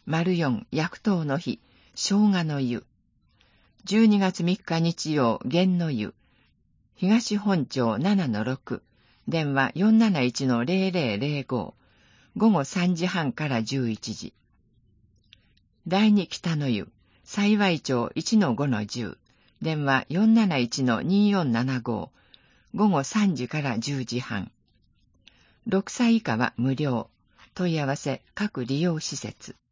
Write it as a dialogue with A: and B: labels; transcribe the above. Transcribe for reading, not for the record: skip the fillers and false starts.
A: 04薬湯の日、生姜の湯。12月3日日曜、元の湯。東本町 7-6、電話 471-0005、午後3時半から11時。第2北の湯、幸町 1-5-10、電話 471-2475、午後3時から10時半。6歳以下は無料。問い合わせ各利用施設。